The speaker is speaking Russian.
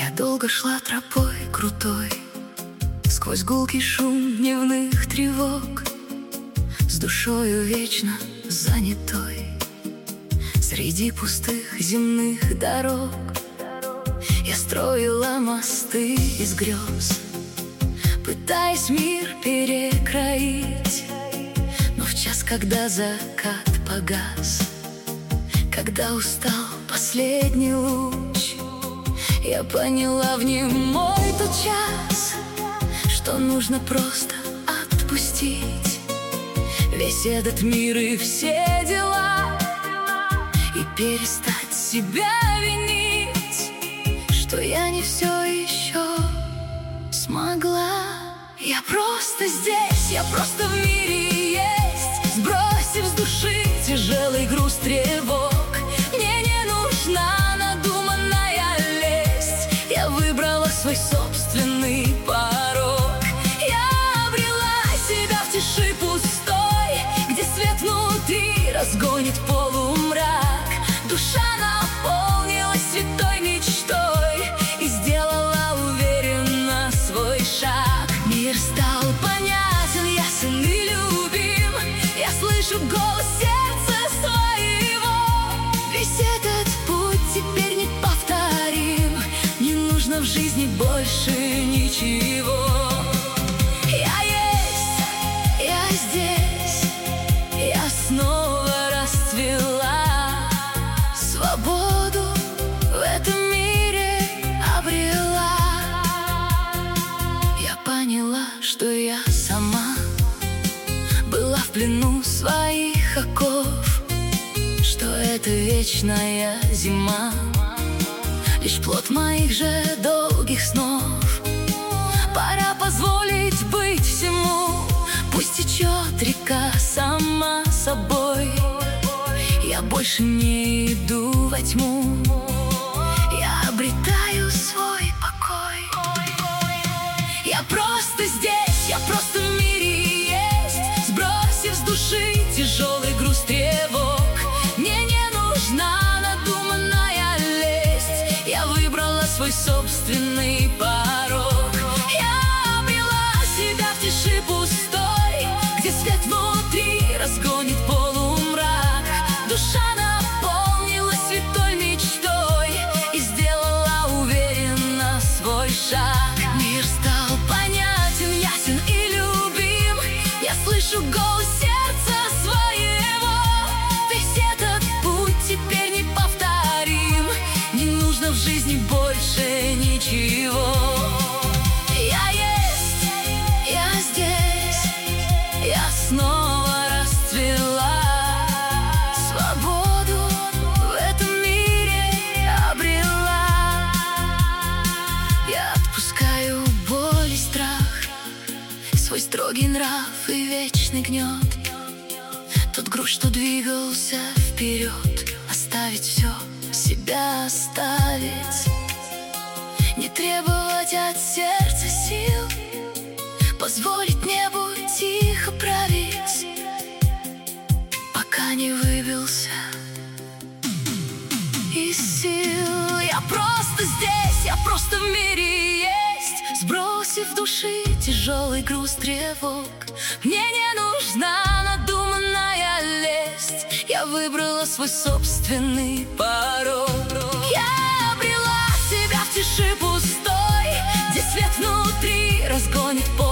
Я долго шла тропой крутой, сквозь гулкий шум дневных тревог, с душою вечно занятой среди пустых земных дорог. Я строила мосты из грез, пытаясь мир перекроить. Но в час, когда закат погас, когда устал последний луч, я поняла в нем мой тот час, что нужно просто отпустить весь этот мир и все дела, и перестать себя винить, что я не все еще смогла. Я просто здесь, я просто в мире есть, сбросив с души тяжелый груз тревог. Мне не нужна надуманная лесть, я выбрала свой собственный порог. Я обрела себя в тиши пустой, где свет внутри разгонит полумрак. Душа наполнилась святой мечтой и сделала уверенно свой шаг. Мир стал понятен, ясен и любим, я слышу голос сердца своего. Весь этот путь теперь неповторим, не нужно в жизни больше ничего. Я есть, я здесь, я снова расцвела, свободу в этом мире обрела. Я поняла, что я сама была в плену своих оков, что это вечная зима лишь плод моих же долгих снов. Пора позволить быть всему, пусть течет река сама собой. Я больше не иду во тьму, я обретаю свой покой. Я просто здесь, я просто в мире есть, сбросив с души тяжелый груз тревог. Мне не нужна надуманная лесть, я выбрала свой собственный порог. Я обрела себя в тиши пустой, где свет внутри разгонит полумрак. Душа наполнилась святой мечтой и сделала уверенно свой шаг. Мир стал понятен, ясен и любим, я слышу голос сердца своего. Весь этот путь теперь неповторим, не нужно в жизни больше ничего. Я есть, я здесь, я снова расцвела, свободу в этом мире обрела. Я отпускаю боль и страх, свой строгий нрав и вечный гнет, тот груз, что двигался вперед. Оставить все, себя оставить, не требовать от сердца сил, позволить небу тихо править, пока не выбился из сил. Я просто здесь, я просто в мире есть, сбросив с души тяжелый груз тревог. Мне не нужна надуманная лесть, я выбрала свой собственный порог. Я обрела себя в тиши пустой, где свет внутри разгонит полумрак.